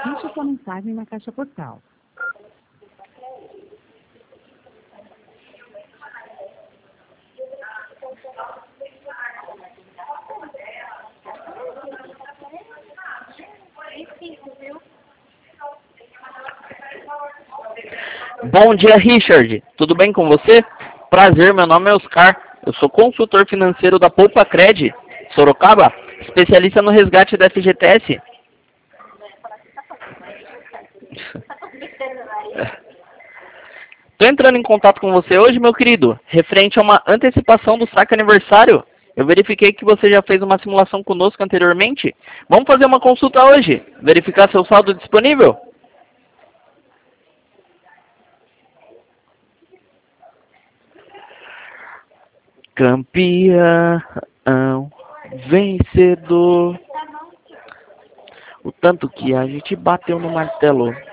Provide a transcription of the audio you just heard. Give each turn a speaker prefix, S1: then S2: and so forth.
S1: Deixe sua mensagem na caixa postal.
S2: Bom dia, Richard. Tudo bem com você? Prazer, meu nome é Oscar. Eu sou consultor financeiro da Poupa Cred, Sorocaba, especialista no resgate da FGTS. Estou entrando em contato com você hoje, meu querido, referente a uma antecipação do saque aniversário. Eu verifiquei que você já fez uma simulação conosco anteriormente. Vamos fazer uma consulta hoje, verificar seu saldo disponível? Campeão, vencedor, o tanto que a gente bateu no martelo.